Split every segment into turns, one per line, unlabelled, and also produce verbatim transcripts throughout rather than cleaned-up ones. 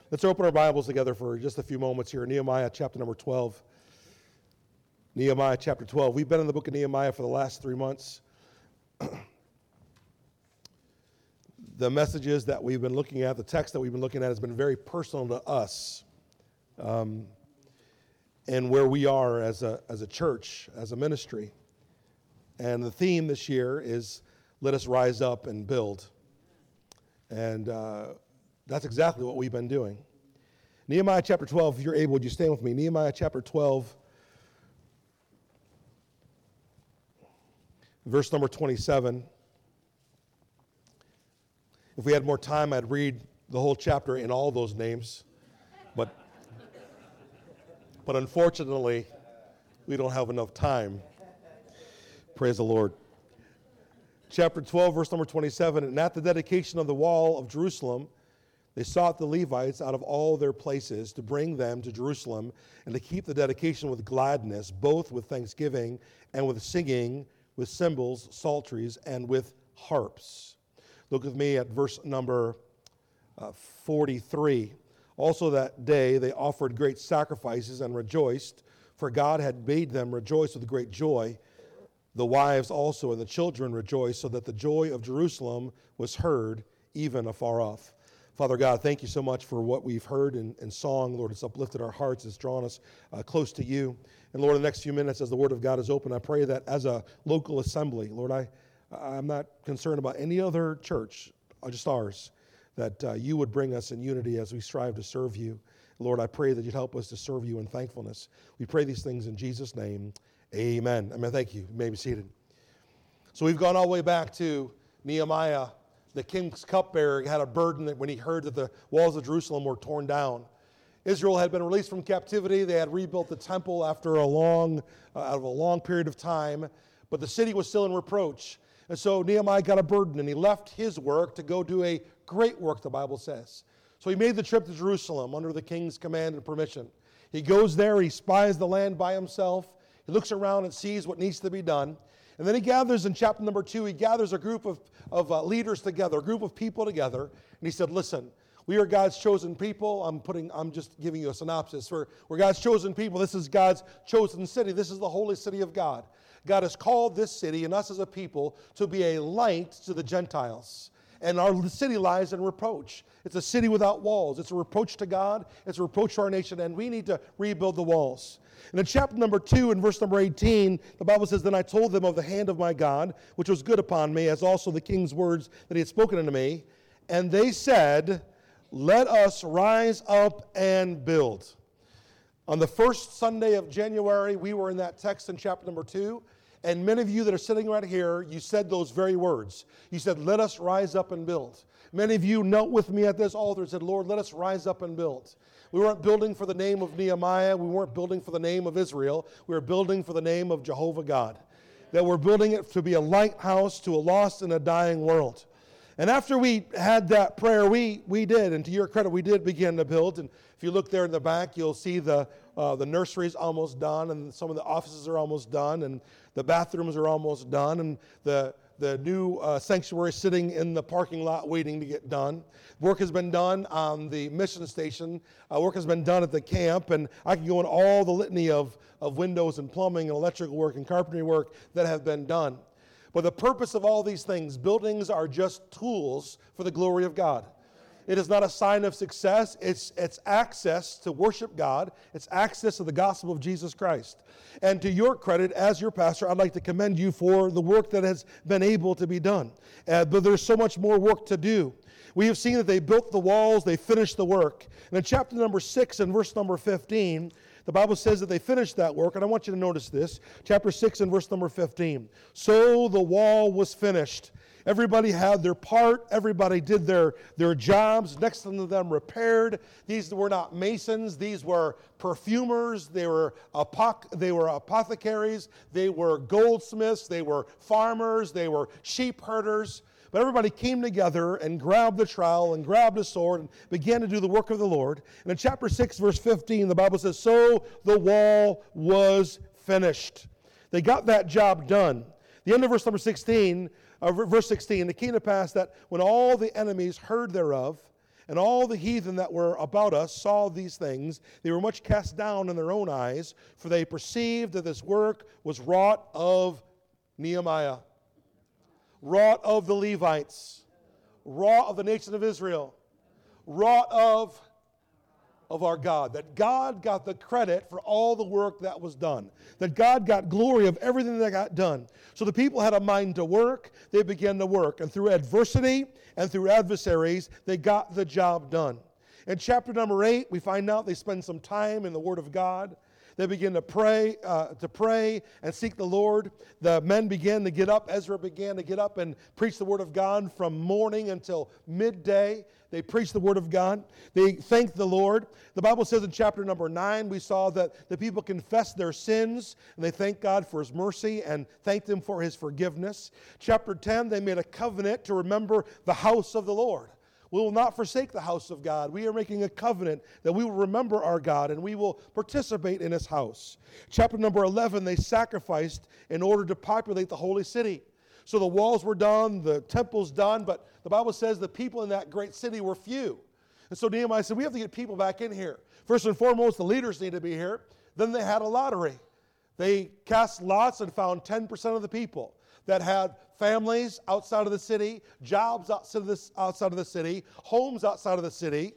Let's open our Bibles together for just a few moments here. Nehemiah chapter number twelve. Nehemiah chapter twelve. We've been in the book of Nehemiah for the last three months. The messages that we've been looking at, the text that we've been looking at has been very personal to us. Um, and where we are as a, as a church, as a ministry. And the theme this year is, let us rise up and build. And uh, that's exactly what we've been doing. Nehemiah chapter twelve, if you're able, would you stand with me? Nehemiah chapter twelve, verse number twenty-seven. If we had more time, I'd read the whole chapter in all those names. But, but unfortunately, we don't have enough time. Praise the Lord. Chapter twelve, verse number twenty-seven. And at the dedication of the wall of Jerusalem, they sought the Levites out of all their places to bring them to Jerusalem and to keep the dedication with gladness, both with thanksgiving and with singing, with cymbals, psalteries, and with harps. Look with me at verse number uh, forty-three. Also that day they offered great sacrifices and rejoiced, for God had made them rejoice with great joy. The wives also and the children rejoiced, so that the joy of Jerusalem was heard even afar off. Father God, thank you so much for what we've heard in, in song. Lord, it's uplifted our hearts. It's drawn us uh, close to you. And Lord, in the next few minutes as the Word of God is open, I pray that as a local assembly, Lord, I, I'm not concerned about any other church, just ours, that uh, you would bring us in unity as we strive to serve you. Lord, I pray that you'd help us to serve you in thankfulness. We pray these things in Jesus' name. Amen. Amen. Thank you. You may be seated. So we've gone all the way back to Nehemiah. The king's cupbearer had a burden that when he heard that the walls of Jerusalem were torn down. Israel had been released from captivity. They had rebuilt the temple after a long, uh, out of a long period of time, but the city was still in reproach. And so Nehemiah got a burden, and he left his work to go do a great work, the Bible says. So he made the trip to Jerusalem under the king's command and permission. He goes there, he spies the land by himself. He looks around and sees what needs to be done. And then he gathers in chapter number two, he gathers a group of, of uh, leaders together, a group of people together. And he said, listen, we are God's chosen people. I'm putting, I'm just giving you a synopsis. We're, we're God's chosen people. This is God's chosen city. This is the holy city of God. God has called this city and us as a people to be a light to the Gentiles. And our city lies in reproach. It's a city without walls. It's a reproach to God. It's a reproach to our nation. And we need to rebuild the walls. And in chapter number two, in verse number eighteen, the Bible says, Then I told them of the hand of my God, which was good upon me, as also the king's words that he had spoken unto me. And they said, Let us rise up and build. On the first Sunday of January, we were in that text in chapter number two. And many of you that are sitting right here, you said those very words. You said, let us rise up and build. Many of you knelt with me at this altar and said, Lord, let us rise up and build. We weren't building for the name of Nehemiah. We weren't building for the name of Israel. We were building for the name of Jehovah God. That we're building it to be a lighthouse to a lost and a dying world. And after we had that prayer, we we did, and to your credit, we did begin to build. And if you look there in the back, you'll see the uh, the nursery is almost done, and some of the offices are almost done, and the bathrooms are almost done, and the the new uh, sanctuary sitting in the parking lot waiting to get done. Work has been done on the mission station. Uh, work has been done at the camp, and I can go in all the litany of, of windows and plumbing and electrical work and carpentry work that have been done. But the purpose of all these things, buildings are just tools for the glory of God. It is not a sign of success. It's, it's access to worship God. It's access to the gospel of Jesus Christ. And to your credit, as your pastor, I'd like to commend you for the work that has been able to be done. Uh, but there's so much more work to do. We have seen that they built the walls, they finished the work. And in chapter number six and verse number fifteen, the Bible says that they finished that work, and I want you to notice this. Chapter six and verse number fifteen. So the wall was finished. Everybody had their part. Everybody did their, their jobs. Next to them repaired. These were not masons. These were perfumers. They were, apoc- they were apothecaries. They were goldsmiths. They were farmers. They were sheep herders. But everybody came together and grabbed the trowel and grabbed a sword and began to do the work of the Lord. And in chapter six, verse fifteen, the Bible says, So the wall was finished. They got that job done. The end of verse number sixteen, uh, verse sixteen, it came to pass that when all the enemies heard thereof, And all the heathen that were about us saw these things. They were much cast down in their own eyes, for they perceived that this work was wrought of Nehemiah, wrought of the Levites, wrought of the nation of Israel, wrought of of our God, that God got the credit for all the work that was done, that God got glory of everything that got done. So the people had a mind to work, they began to work, and through adversity and through adversaries, they got the job done. In chapter number eight, we find out they spend some time in the Word of God. They begin to pray, uh, to pray and seek the Lord. The men began to get up. Ezra began to get up and preach the Word of God from morning until midday. They preached the Word of God. They thanked the Lord. The Bible says in chapter number nine, we saw that the people confessed their sins, and they thanked God for His mercy and thanked Him for His forgiveness. Chapter ten, they made a covenant to remember the house of the Lord. We will not forsake the house of God. We are making a covenant that we will remember our God and we will participate in His house. Chapter number eleven, they sacrificed in order to populate the holy city. So the walls were done, the temple's done, but the Bible says the people in that great city were few. And so Nehemiah said, we have to get people back in here. First and foremost, the leaders need to be here. Then they had a lottery. They cast lots and found ten percent of the people that had families outside of the city, jobs outside of the, outside of the city, homes outside of the city,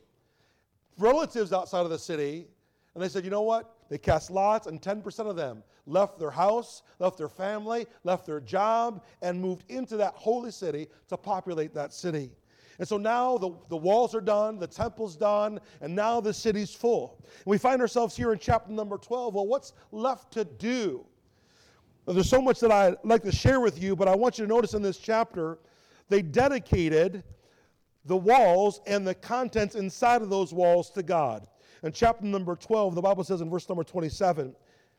relatives outside of the city. And they said, you know what? They cast lots, and ten percent of them left their house, left their family, left their job, and moved into that holy city to populate that city. And so now the, the walls are done, the temple's done, and now the city's full. And we find ourselves here in chapter number twelve. Well, what's left to do? Well, there's so much that I'd like to share with you, but I want you to notice in this chapter, they dedicated the walls and the contents inside of those walls to God. In chapter number twelve, the Bible says in verse number twenty-seven,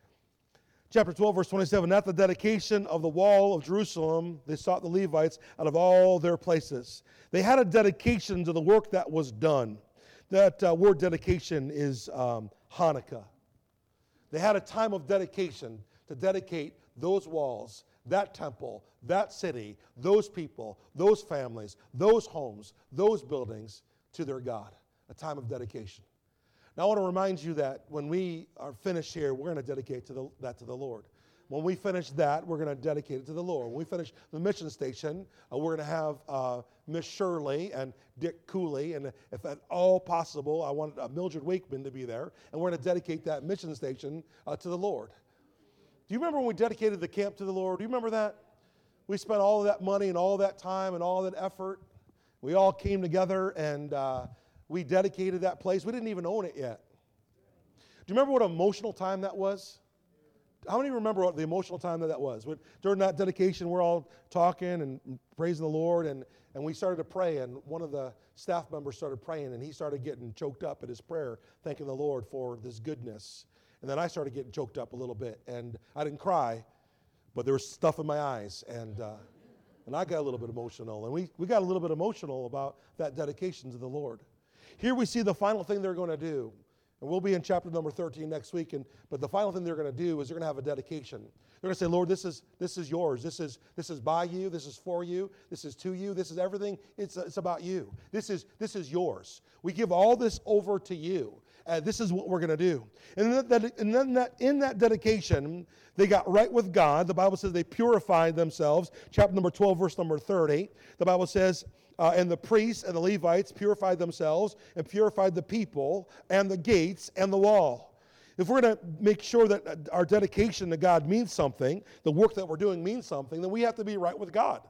chapter twelve, verse twenty-seven, at the dedication of the wall of Jerusalem, they sought the Levites out of all their places. They had a dedication to the work that was done. That uh, word dedication is um, Hanukkah. They had a time of dedication to dedicate those walls, that temple, that city, those people, those families, those homes, those buildings to their God. A time of dedication. Now I want to remind you that when we are finished here, we're going to dedicate to the, that to the Lord. When we finish that, we're going to dedicate it to the Lord. When we finish the mission station, uh, we're going to have uh, Miss Shirley and Dick Cooley, and if at all possible, I want uh, Mildred Wakeman to be there, and we're going to dedicate that mission station uh, to the Lord. Do you remember when we dedicated the camp to the Lord? Do you remember that? We spent all of that money and all that time and all that effort. We all came together and uh, we dedicated that place. We didn't even own it yet. Do you remember what an emotional time that was? How many remember what the emotional time that that was? When, during that dedication, we're all talking and praising the Lord, and, and we started to pray, and one of the staff members started praying, and he started getting choked up at his prayer, thanking the Lord for this goodness. And then I started getting choked up a little bit, and I didn't cry, but there was stuff in my eyes, and uh, and I got a little bit emotional, and we, we got a little bit emotional about that dedication to the Lord. Here we see the final thing they're going to do, and we'll be in chapter number thirteen next week, and but the final thing they're going to do is they're going to have a dedication. They're going to say, Lord, this is this is yours. This is this is by you. This is for you. This is to you. This is everything. It's it's about you. This is this is yours. We give all this over to you. Uh, this is what we're going to do. And then, that, and then that, in that dedication, they got right with God. The Bible says they purified themselves. Chapter number twelve, verse number thirty. The Bible says, uh, and the priests and the Levites purified themselves and purified the people and the gates and the wall. If we're going to make sure that our dedication to God means something, the work that we're doing means something, then we have to be right with God.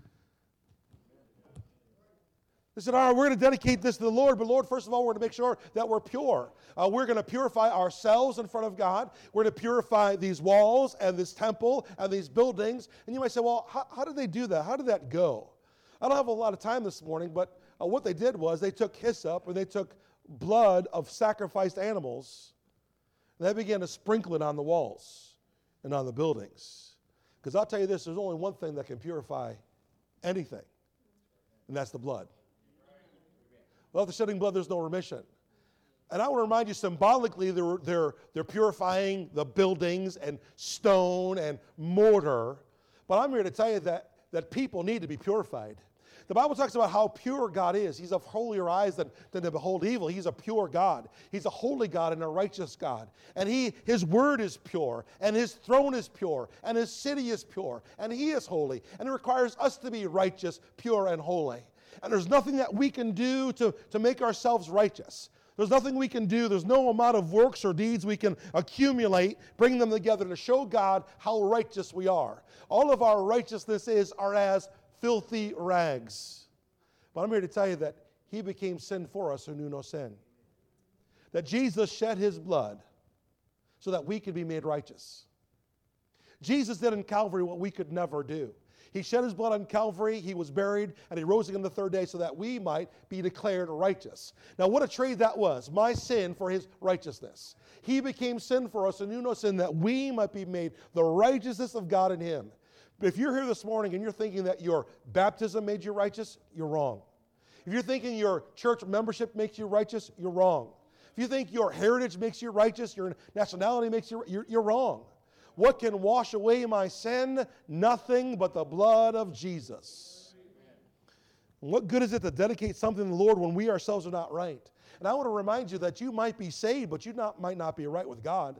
They said, all right, we're going to dedicate this to the Lord, but Lord, first of all, we're going to make sure that we're pure. Uh, we're going to purify ourselves in front of God. We're going to purify these walls and this temple and these buildings. And you might say, well, how, how did they do that? How did that go? I don't have a lot of time this morning, but uh, what they did was they took hyssop, or they took blood of sacrificed animals, and they began to sprinkle it on the walls and on the buildings. Because I'll tell you this, there's only one thing that can purify anything, and that's the blood. Without the shedding blood, there's no remission. And I want to remind you, symbolically, they're, they're, they're purifying the buildings and stone and mortar. But I'm here to tell you that, that people need to be purified. The Bible talks about how pure God is. He's of holier eyes than, than to behold evil. He's a pure God. He's a holy God and a righteous God. And he, His word is pure, and His throne is pure, and His city is pure, and He is holy. And it requires us to be righteous, pure, and holy. And there's nothing that we can do to, to make ourselves righteous. There's nothing we can do. There's no amount of works or deeds we can accumulate, bring them together to show God how righteous we are. All of our righteousness is are as filthy rags. But I'm here to tell you that He became sin for us who knew no sin. That Jesus shed His blood so that we could be made righteous. Jesus did in Calvary what we could never do. He shed His blood on Calvary, He was buried, and He rose again the third day so that we might be declared righteous. Now what a trade that was, my sin for His righteousness. He became sin for us and knew no sin that we might be made the righteousness of God in Him. But if you're here this morning and you're thinking that your baptism made you righteous, you're wrong. If you're thinking your church membership makes you righteous, you're wrong. If you think your heritage makes you righteous, your nationality makes you, you're, you're wrong. What can wash away my sin? Nothing but the blood of Jesus. And what good is it to dedicate something to the Lord when we ourselves are not right? And I want to remind you that you might be saved, but you not, might not be right with God.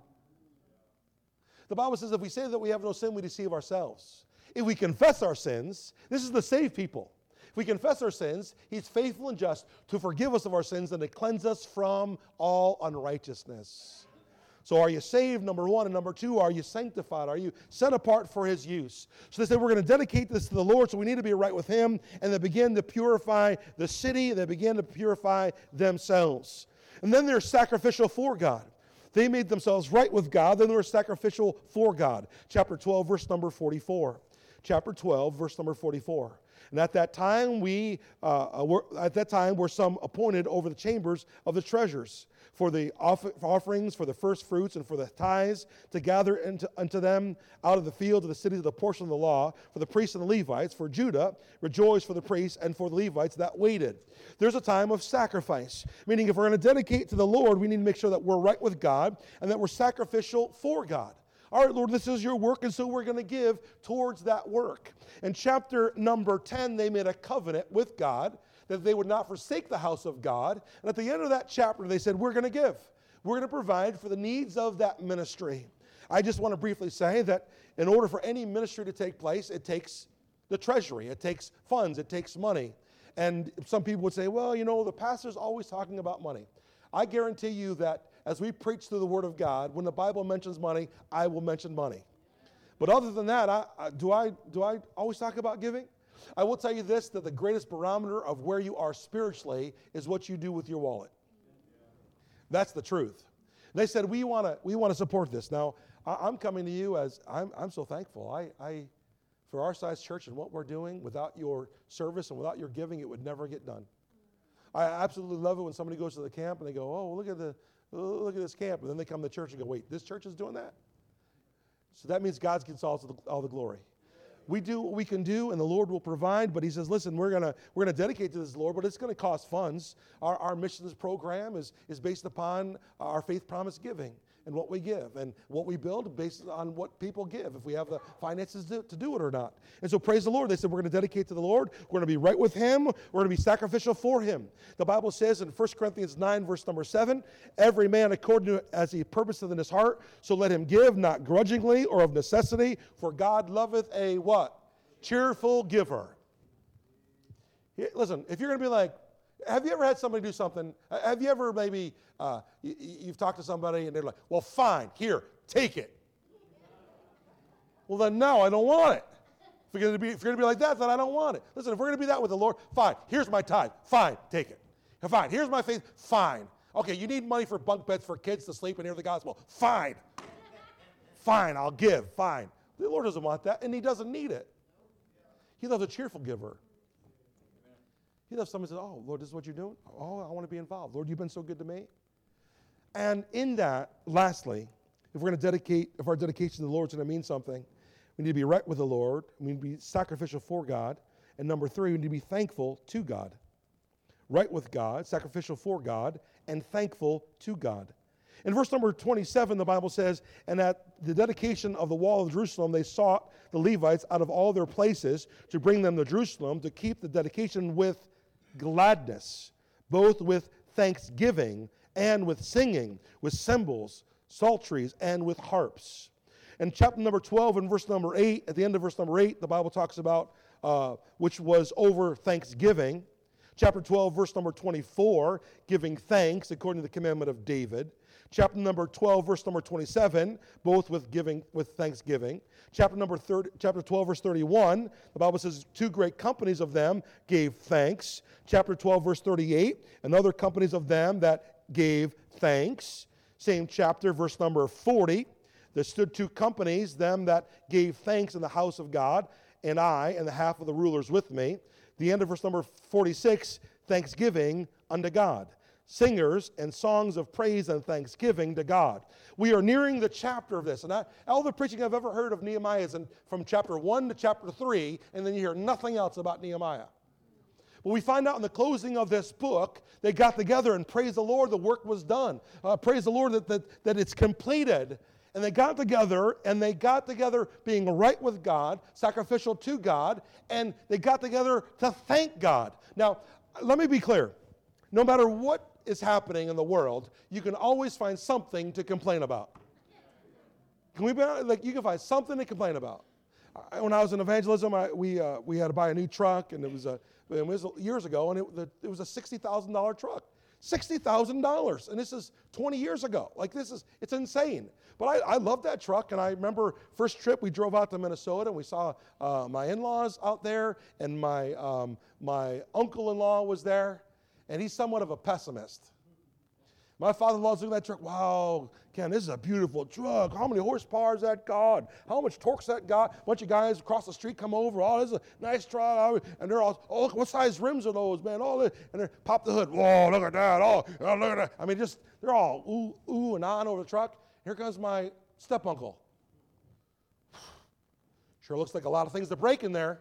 The Bible says if we say that we have no sin, we deceive ourselves. If we confess our sins, this is the saved people. If we confess our sins, He's faithful and just to forgive us of our sins and to cleanse us from all unrighteousness. So are you saved, number one? And number two, are you sanctified? Are you set apart for His use? So they said, we're going to dedicate this to the Lord, so we need to be right with Him. And they begin to purify the city. They begin to purify themselves. And then they're sacrificial for God. They made themselves right with God. Then they were sacrificial for God. Chapter twelve, verse number forty-four. Chapter twelve, verse number forty-four. And at that time, we uh, were, at that time were some appointed over the chambers of the treasures, for the off- offerings, for the first fruits, and for the tithes, to gather into, unto them out of the field of the cities of the portion of the law, for the priests and the Levites, for Judah, rejoice for the priests and for the Levites that waited. There's a time of sacrifice, meaning if we're going to dedicate to the Lord, we need to make sure that we're right with God and that we're sacrificial for God. All right, Lord, this is your work, and so we're going to give towards that work. In chapter number ten, they made a covenant with God that they would not forsake the house of God. And at the end of that chapter, they said, we're going to give. We're going to provide for the needs of that ministry. I just want to briefly say that in order for any ministry to take place, it takes the treasury. It takes funds. It takes money. And some people would say, well, you know, the pastor's always talking about money. I guarantee you that as we preach through the Word of God, when the Bible mentions money, I will mention money. But other than that, I, I, do I do I always talk about giving? I will tell you this, that the greatest barometer of where you are spiritually is what you do with your wallet. That's the truth. They said, we want to we want to support this. Now, I, I'm coming to you as, I'm, I'm so thankful. I, I, for our size church and what we're doing, without your service and without your giving, it would never get done. I absolutely love it when somebody goes to the camp and they go, oh, look at the look at this camp. And then they come to church and go, wait, this church is doing that? So that means God gets all the, all the glory. We do what we can do, and the Lord will provide. But He says, listen, we're gonna we're gonna dedicate to this, Lord, but it's gonna cost funds. Our our missions program is is based upon our faith promise giving and what we give, and what we build based on what people give, if we have the finances to, to do it or not. And so praise the Lord. They said we're gonna dedicate to the Lord. We're gonna be right with Him. We're gonna be sacrificial for Him. The Bible says in First Corinthians nine, verse number seven, every man according to as he purposeth in his heart, so let him give, not grudgingly or of necessity, for God loveth a what? Cheerful giver. Listen, if you're going to be like, have you ever had somebody do something? Have you ever maybe, uh, you, you've talked to somebody and they're like, well, fine, here, take it. Well, then no, I don't want it. If you're going to be, if you're going to be like that, then I don't want it. Listen, if we're going to be that with the Lord, fine, here's my tithe, fine, take it. Fine, here's my faith, fine. Okay, you need money for bunk beds for kids to sleep and hear the gospel, fine. Fine, I'll give, fine. The Lord doesn't want that, and He doesn't need it. He loves a cheerful giver. He loves somebody who says, oh, Lord, this is what you're doing? Oh, I want to be involved. Lord, you've been so good to me. And in that, lastly, if we're going to dedicate, if our dedication to the Lord is going to mean something, we need to be right with the Lord. We need to be sacrificial for God. And number three, we need to be thankful to God. Right with God, sacrificial for God, and thankful to God. In verse number twenty-seven, the Bible says, and at the dedication of the wall of Jerusalem, they sought the Levites out of all their places to bring them to Jerusalem to keep the dedication with gladness, both with thanksgiving and with singing, with cymbals, psalteries, and with harps. In chapter number twelve and verse number eight, at the end of verse number eight, the Bible talks about, uh, which was over thanksgiving. Chapter twelve, verse number twenty-four, giving thanks according to the commandment of David. Chapter number twelve, verse number twenty-seven, both with giving, with thanksgiving. Chapter number thirty, chapter twelve, verse thirty-one, the Bible says two great companies of them gave thanks. Chapter twelve, verse thirty-eight, and other companies of them that gave thanks. Same chapter, verse number forty, there stood two companies, them that gave thanks in the house of God, and I and the half of the rulers with me. The end of verse number forty-six, thanksgiving unto God. Singers and songs of praise and thanksgiving to God. We are nearing the chapter of this. And I, all the preaching I've ever heard of Nehemiah is in, from chapter one to chapter three, and then you hear nothing else about Nehemiah. But we find out in the closing of this book, they got together and praise the Lord, the work was done. Uh, praise the Lord that, that, that it's completed. And they got together, and they got together being right with God, sacrificial to God, and they got together to thank God. Now, let me be clear. No matter what is happening in the world, you can always find something to complain about. Can we be like you can find something to complain about? I, when I was in evangelism, I, we uh, we had to buy a new truck, and it was a it was years ago, and it, the, it was a sixty thousand dollar truck. sixty thousand dollars, and this is twenty years ago. Like this is, it's insane. But I, I love that truck, and I remember first trip we drove out to Minnesota, and we saw uh, my in-laws out there, and my um, my uncle-in-law was there, and he's somewhat of a pessimist. My father-in-law's looking at that truck. Wow, Ken, this is a beautiful truck. How many horsepower is that got? How much torque's that got? A bunch of guys across the street come over. Oh, this is a nice truck. And they're all, oh, look, what size rims are those, man? Oh, and they pop the hood. Whoa, look at that. Oh, oh, look at that. I mean, just, they're all ooh, ooh, and on over the truck. Here comes my step-uncle. Sure looks like a lot of things to break in there.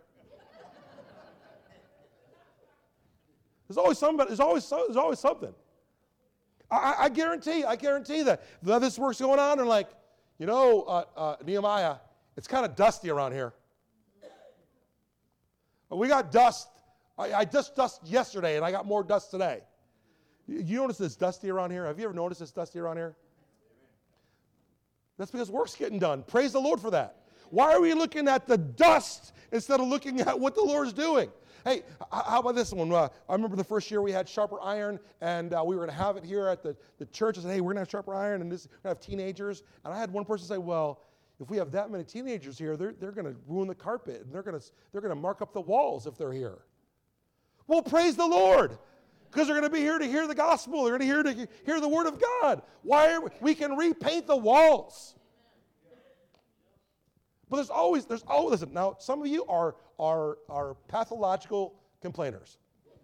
There's always somebody, there's always, there's always something. I, I guarantee, I guarantee that that this work's going on, and like, you know, uh, uh, Nehemiah, it's kind of dusty around here. We got dust. I, I just dust yesterday, and I got more dust today. You, you notice it's dusty around here? Have you ever noticed it's dusty around here? That's because work's getting done. Praise the Lord for that. Why are we looking at the dust instead of looking at what the Lord's doing? Hey, how about this one? Uh, I remember the first year we had Sharper Iron, and uh, we were going to have it here at the, the church. I said, hey, we're going to have Sharper Iron, and this, we're going to have teenagers. And I had one person say, well, if we have that many teenagers here, they're, they're going to ruin the carpet, and they're going to they're going to mark up the walls if they're here. Well, praise the Lord, because they're going to be here to hear the gospel. They're going to hear to hear the word of God. Why are we, we can repaint the walls. But there's always, there's always, listen, now some of you are, are, are pathological complainers.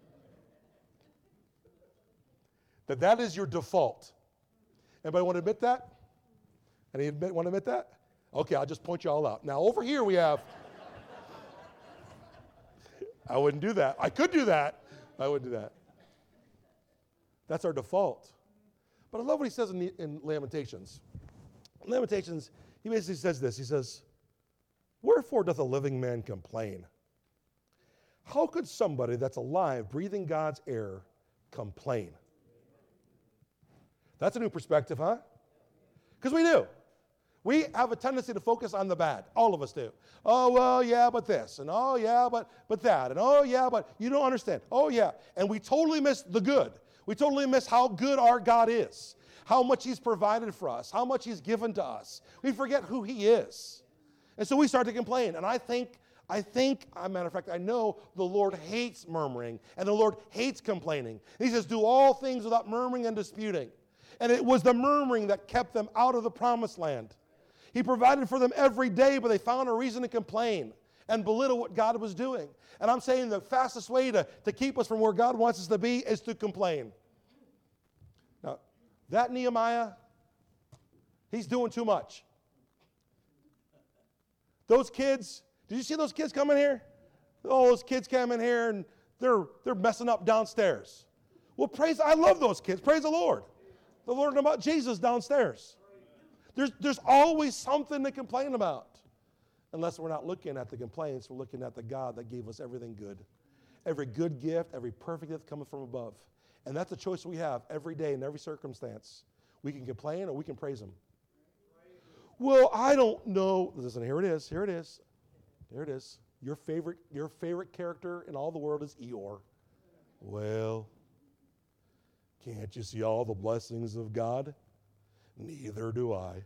That that is your default. Anybody want to admit that? Any admit, want to admit that? Okay, I'll just point you all out. Now over here we have, I wouldn't do that. I could do that. I wouldn't do that. That's our default. But I love what he says in, in Lamentations. In Lamentations, he basically says this. He says, wherefore doth a living man complain? How could somebody that's alive, breathing God's air, complain? That's a new perspective, huh? Because we do. We have a tendency to focus on the bad. All of us do. Oh, well, yeah, but this. And oh, yeah, but but that. And oh, yeah, but you don't understand. Oh, yeah. And we totally miss the good. We totally miss how good our God is, how much he's provided for us, how much he's given to us. We forget who he is. And so we start to complain. And I think, I think, as a matter of fact, I know the Lord hates murmuring, and the Lord hates complaining. He says, do all things without murmuring and disputing. And it was the murmuring that kept them out of the promised land. He provided for them every day, but they found a reason to complain and belittle what God was doing. And I'm saying the fastest way to, to keep us from where God wants us to be is to complain. Now, that Nehemiah, he's doing too much. Those kids, did you see those kids come in here? Oh, those kids came in here and they're they're messing up downstairs. Well, praise, I love those kids. Praise the Lord. They're learning about Jesus downstairs. There's, there's always something to complain about. Unless we're not looking at the complaints, we're looking at the God that gave us everything good. Every good gift, every perfect gift coming from above. And that's a choice we have every day in every circumstance. We can complain or we can praise Him. Well, I don't know. Listen, here it is. Here it is. Here it is. Your favorite, your favorite character in all the world is Eeyore. Well, can't you see all the blessings of God? Neither do I.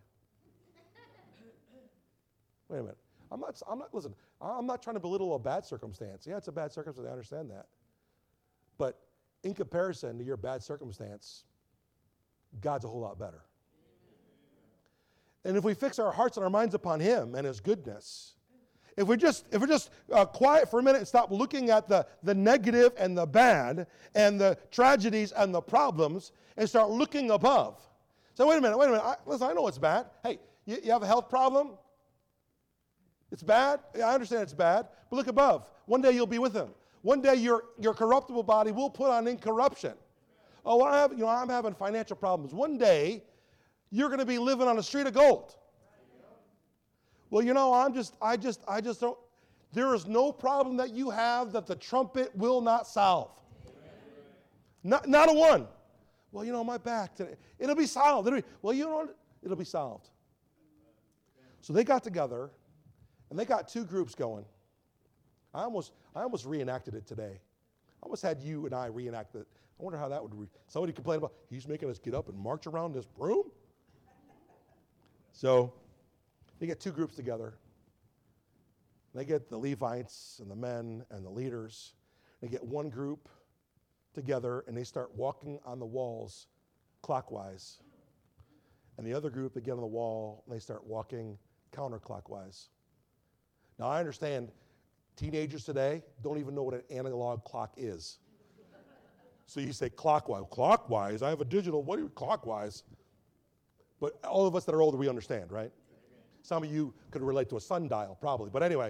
Wait a minute. I'm not, I'm not, listen, I'm not trying to belittle a bad circumstance. Yeah, it's a bad circumstance. I understand that. But in comparison to your bad circumstance, God's a whole lot better. And if we fix our hearts and our minds upon Him and His goodness, if we just if we're just uh, quiet for a minute and stop looking at the, the negative and the bad and the tragedies and the problems and start looking above. So wait a minute, wait a minute. I, listen, I know it's bad. Hey, you, you have a health problem? It's bad? Yeah, I understand it's bad. But look above. One day you'll be with Him. One day your, your corruptible body will put on incorruption. Oh, I have, you know, I'm having financial problems. One day you're going to be living on a street of gold. Well, you know, I'm just, I just, I just don't, there is no problem that you have that the trumpet will not solve. Not, not a one. Well, you know, my back today, it'll be solved. It'll be, well, you know, it'll be solved. So they got together, and they got two groups going. I almost, I almost reenacted it today. I almost had you and I reenact it. I wonder how that would, re- somebody complained about, he's making us get up and march around this broom? So they get two groups together. They get the Levites and the men and the leaders. They get one group together, and they start walking on the walls clockwise. And the other group, they get on the wall, and they start walking counterclockwise. Now, I understand teenagers today don't even know what an analog clock is. So you say clockwise. Clockwise? I have a digital. What are you, clockwise? But all of us that are older, we understand, right? Some of you could relate to a sundial, probably. But anyway.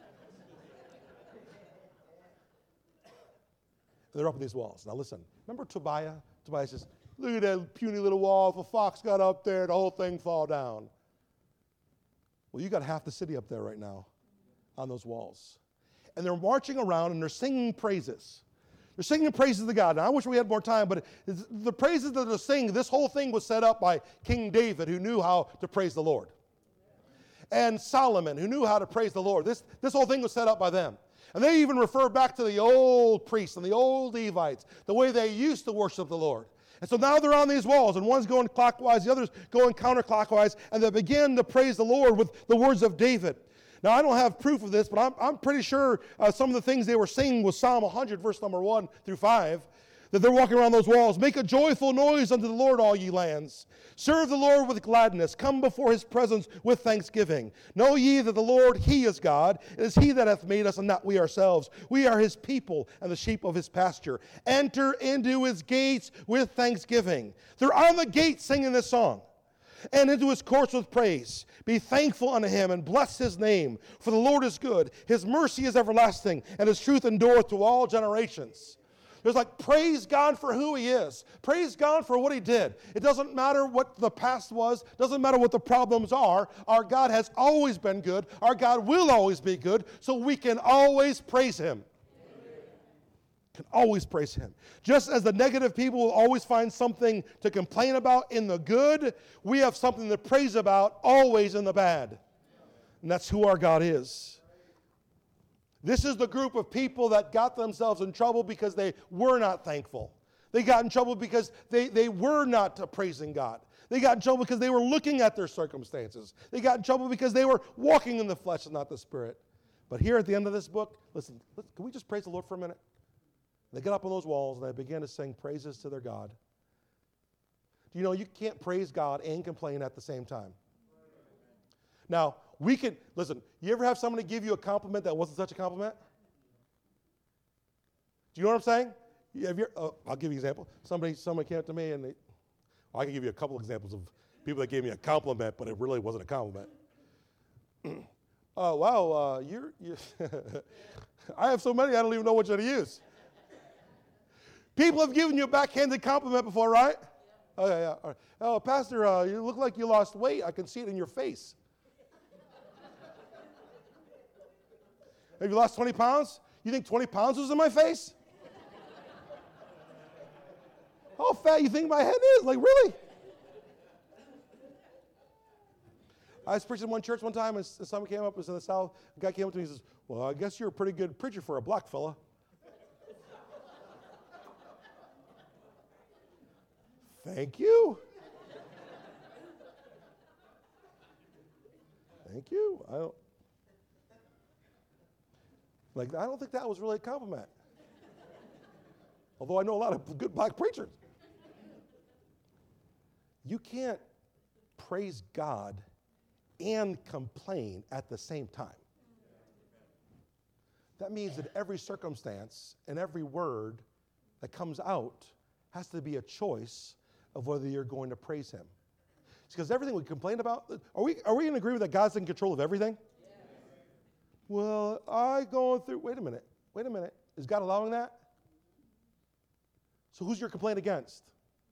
They're up on these walls. Now listen, remember Tobiah? Tobiah says, look at that puny little wall. If a fox got up there, the whole thing fall down. Well, you got half the city up there right now on those walls. And they're marching around and they're singing praises. They're singing praises to God. Now, I wish we had more time, but the praises that they're singing, this whole thing was set up by King David, who knew how to praise the Lord. And Solomon, who knew how to praise the Lord. This, this whole thing was set up by them. And they even refer back to the old priests and the old Levites, the way they used to worship the Lord. And so now they're on these walls, and one's going clockwise, the other's going counterclockwise, and they begin to praise the Lord with the words of David. Now, I don't have proof of this, but I'm, I'm pretty sure uh, some of the things they were singing was Psalm one hundred, verse number one through five, that they're walking around those walls. Make a joyful noise unto the Lord, all ye lands. Serve the Lord with gladness. Come before His presence with thanksgiving. Know ye that the Lord, He is God. It is He that hath made us, and not we ourselves. We are His people, and the sheep of His pasture. Enter into His gates with thanksgiving. They're on the gate singing this song. And into His courts with praise. Be thankful unto Him, and bless His name. For the Lord is good. His mercy is everlasting, and His truth endureth to all generations. There's like, praise God for who He is. Praise God for what He did. It doesn't matter what the past was. Doesn't matter what the problems are. Our God has always been good. Our God will always be good. So we can always praise Him. Can always praise Him. Just as the negative people will always find something to complain about in the good, we have something to praise about always in the bad. And that's who our God is. This is the group of people that got themselves in trouble because they were not thankful. They got in trouble because they, they were not praising God. They got in trouble because they were looking at their circumstances. They got in trouble because they were walking in the flesh and not the Spirit. But here at the end of this book, listen, can we just praise the Lord for a minute? They get up on those walls and they began to sing praises to their God. Do you know you can't praise God and complain at the same time? Now, we can, listen, you ever have somebody give you a compliment that wasn't such a compliment? Do you know what I'm saying? You have your, uh, I'll give you an example. Somebody, somebody came up to me and they, well, I can give you a couple examples of people that gave me a compliment, but it really wasn't a compliment. Oh, wow, uh, you're, you're I have so many, I don't even know which one to use. People have given you a backhanded compliment before, right? Oh, yeah, yeah. All right. Oh, Pastor, uh, you look like you lost weight. I can see it in your face. Have you lost twenty pounds? You think twenty pounds was in my face? How fat you think my head is? Like, really? I was preaching in one church one time, and someone came up, it was in the South. A guy came up to me and says, well, I guess you're a pretty good preacher for a black fella. Thank you. Thank you. I don't, like, I don't think that was really a compliment. Although I know a lot of good black preachers. You can't praise God and complain at the same time. That means that every circumstance and every word that comes out has to be a choice of whether you're going to praise him. It's because everything we complain about, are we are we in agreement that God's in control of everything? Yes. Well, I going through, wait a minute, wait a minute. Is God allowing that? So who's your complaint against?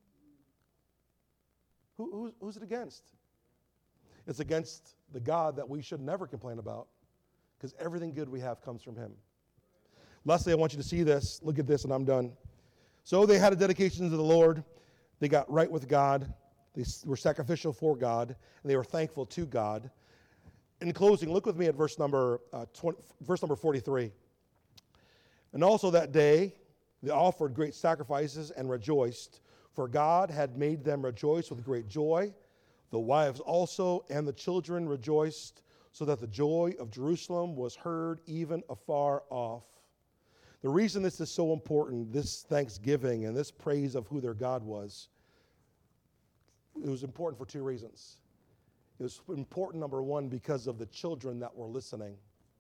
Who, who's, who's it against? It's against the God that we should never complain about, because everything good we have comes from him. Lastly, I want you to see this. Look at this, and I'm done. So they had a dedication to the Lord. They got right with God. They were sacrificial for God, and they were thankful to God. In closing, look with me at verse number uh, twenty, verse number forty-three. And also that day they offered great sacrifices and rejoiced, for God had made them rejoice with great joy. The wives also and the children rejoiced, so that the joy of Jerusalem was heard even afar off. The reason this is so important, this thanksgiving and this praise of who their God was, it was important for two reasons. It was important, number one, because of the children that were listening.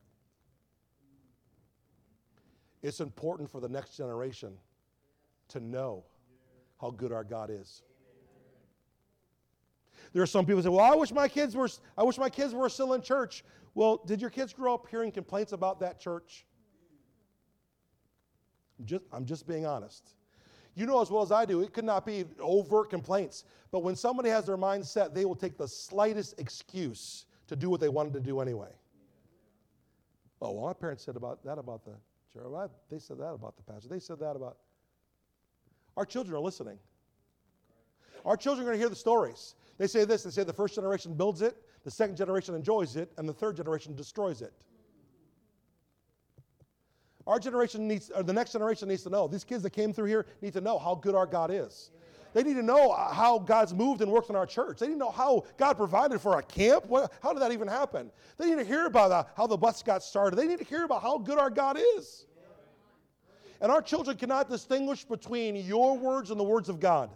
It's important for the next generation to know how good our God is. There are some people who say, well, I wish my kids were, I wish my kids were still in church. Well, did your kids grow up hearing complaints about that church? Just, I'm just being honest. You know as well as I do, it could not be overt complaints. But when somebody has their mind set, they will take the slightest excuse to do what they wanted to do anyway. Oh, well, my parents said about that about the church. Well, they said that about the pastor. They said that about... Our children are listening. Our children are going to hear the stories. They say this, they say the first generation builds it, the second generation enjoys it, and the third generation destroys it. Our generation needs, or the next generation needs to know. These kids that came through here need to know how good our God is. They need to know how God's moved and worked in our church. They need to know how God provided for our camp. What, how did that even happen? They need to hear about uh, how the bus got started. They need to hear about how good our God is. And our children cannot distinguish between your words and the words of God.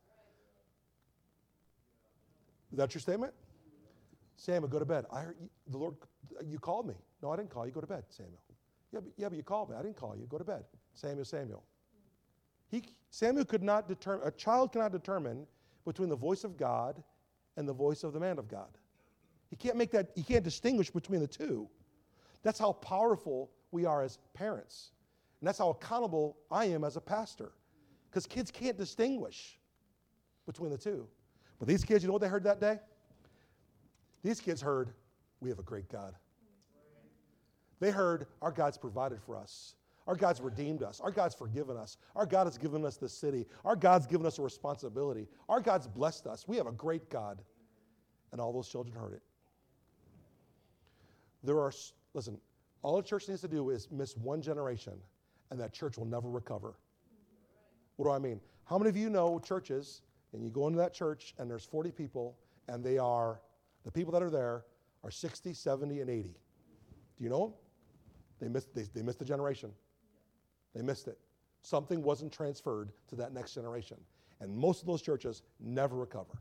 Is that your statement? Samuel, go to bed. I heard you, the Lord, you called me. No, I didn't call you. Go to bed, Samuel. Yeah but, yeah, but you called me. I didn't call you. Go to bed. Samuel, Samuel. He, Samuel could not determine, a child cannot determine between the voice of God and the voice of the man of God. He can't make that, he can't distinguish between the two. That's how powerful we are as parents. And that's how accountable I am as a pastor. Because kids can't distinguish between the two. But these kids, you know what they heard that day? These kids heard, we have a great God. They heard, our God's provided for us. Our God's redeemed us. Our God's forgiven us. Our God has given us this city. Our God's given us a responsibility. Our God's blessed us. We have a great God. And all those children heard it. There are, listen, all the church needs to do is miss one generation, and that church will never recover. What do I mean? How many of you know churches, and you go into that church, and there's forty people, and they are, the people that are there are sixty, seventy, and eighty. Do you know them? They missed, they, they missed the generation. They missed it. Something wasn't transferred to that next generation. And most of those churches never recover.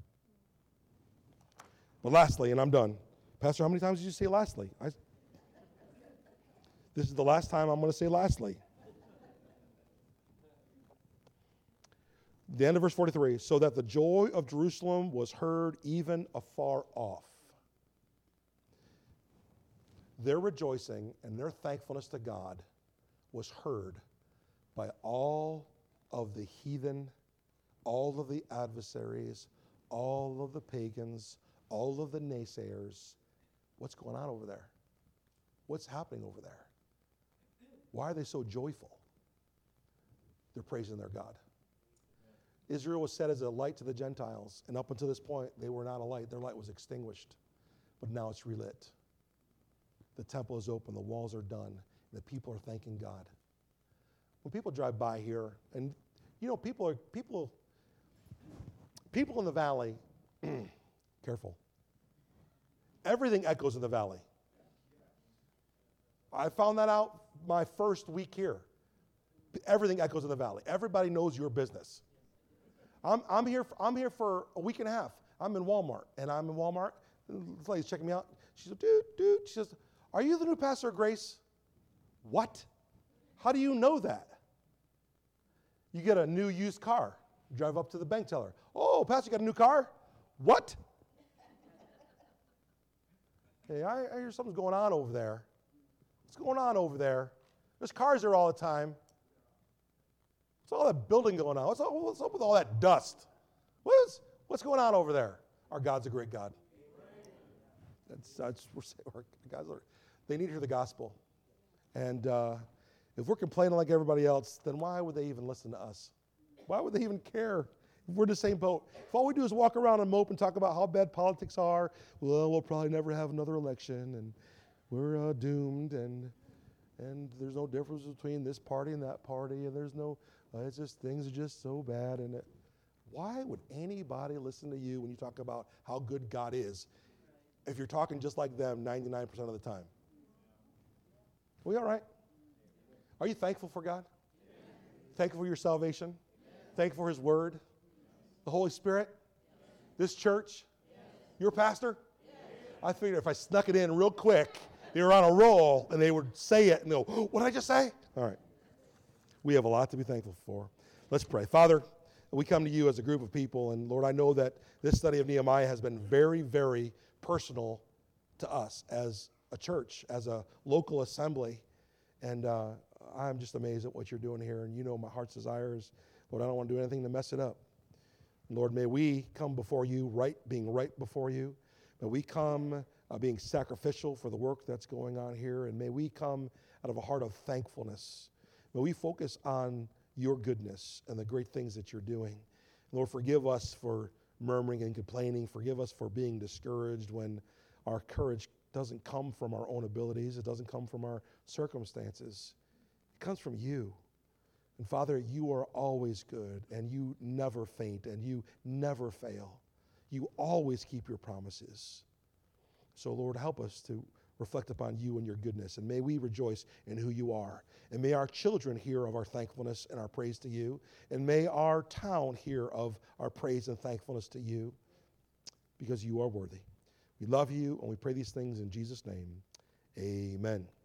But lastly, and I'm done. Pastor, how many times did you say lastly? I, this is the last time I'm going to say lastly. The end of verse forty-three, so that the joy of Jerusalem was heard even afar off. Their rejoicing and their thankfulness to God was heard by all of the heathen all of the adversaries, all of the pagans, all of the naysayers. What's going on over there? What's happening over there? Why are they so joyful? They're praising their God. Israel was set as a light to the Gentiles, and up until this point, they were not a light. Their light was extinguished, but now it's relit. The temple is open, the walls are done, and the people are thanking God. When people drive by here, and you know, people are people, people in the valley, careful. Everything echoes in the valley. I found that out my first week here. Everything echoes in the valley. Everybody knows your business. I'm, I'm here. For, I'm here for a week and a half. I'm in Walmart, and I'm in Walmart. This lady's checking me out. She said, "Dude, dude." She says, "Are you the new pastor of Grace?" What? How do you know that? You get a new used car. You drive up to the bank teller. "Oh, pastor, you got a new car?" What? Hey, I, I hear something's going on over there. What's going on over there? There's cars there all the time. What's all that building going on? What's up, what's up with all that dust? What is, what's going on over there? Our God's a great God. That's, that's we're saying, our guys are, they need to hear the gospel. And uh, if we're complaining like everybody else, then why would they even listen to us? Why would they even care if we're in the same boat? If all we do is walk around and mope and talk about how bad politics are, well, we'll probably never have another election, and we're uh, doomed, and and there's no difference between this party and that party, and there's no, uh, it's just, things are just so bad. And it, why would anybody listen to you when you talk about how good God is if you're talking just like them ninety-nine percent of the time? Are we all right? Are you thankful for God? Yes. Thankful for your salvation? Yes. Thankful for His Word? The Holy Spirit? Yes. This church? Yes. Your pastor? Yes. I figured if I snuck it in real quick, they were on a roll, and they would say it and go, "Oh, what did I just say?" All right. We have a lot to be thankful for. Let's pray. Father, we come to you as a group of people, and Lord, I know that this study of Nehemiah has been very, very personal to us as a church, as a local assembly, and uh, I'm just amazed at what you're doing here, and you know my heart's desire is, Lord, I don't want to do anything to mess it up. Lord, may we come before you, right, being right before you. May we come uh, being sacrificial for the work that's going on here, and may we come out of a heart of thankfulness. May we focus on your goodness and the great things that you're doing. Lord, forgive us for murmuring and complaining. Forgive us for being discouraged when our courage doesn't come from our own abilities. It doesn't come from our circumstances. It comes from you. And Father, you are always good, and you never faint, and you never fail. You always keep your promises. So, Lord, help us to reflect upon you and your goodness, and may we rejoice in who you are. And may our children hear of our thankfulness and our praise to you, and may our town hear of our praise and thankfulness to you, because you are worthy. We love you, and we pray these things in Jesus' name. Amen.